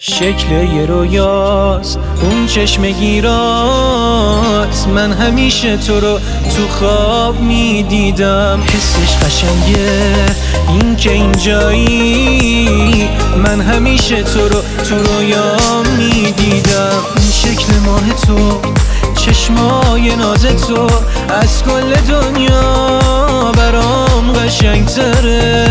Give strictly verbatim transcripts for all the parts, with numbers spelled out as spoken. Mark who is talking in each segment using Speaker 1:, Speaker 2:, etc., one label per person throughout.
Speaker 1: شکل یه رویاست اون چشم گیرات، من همیشه تو رو تو خواب میدیدم. حسش قشنگه این که اینجایی، من همیشه تو رو تو رویام میدیدم. این شکل ماه تو، چشمای ناز تو، از کل دنیا برام قشنگتره.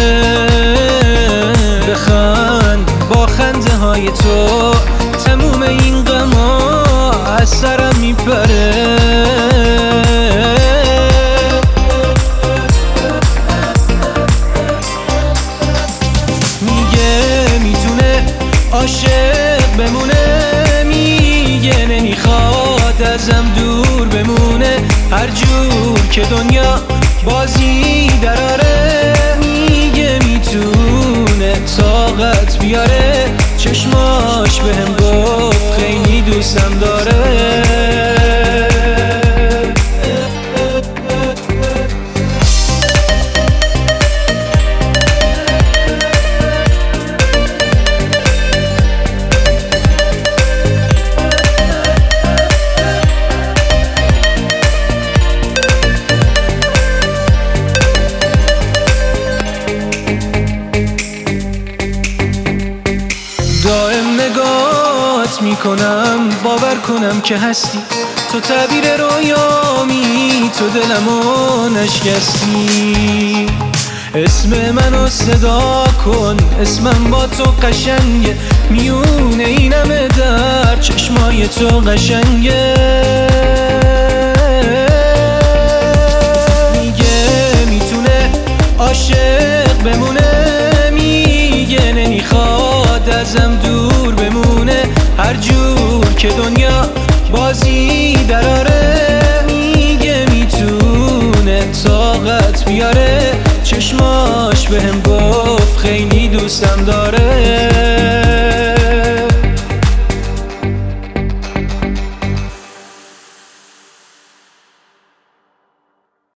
Speaker 1: بخند با خنده های تو، تموم این غما از سرم میپره. میگه میتونه عاشق بمونه، میگه نمیخواد ازم دور بمونه. هر جور که دنیا بازی دراره، میگه میتونه طاقت بیاره. چشماش بهم گفت خیلی دوستم داره. دائم نگات میکنم، باور کنم که هستی. تو تعبیر رویامی، تو دلمو نشکستی. اسم منو صدا کن، اسمم با تو قشنگه. میونه اینمه در چشمای تو قشنگه. میگه میتونه عاشق بمونه، میگه نمیخواد ازم دور بمونه. هر جور که دنیا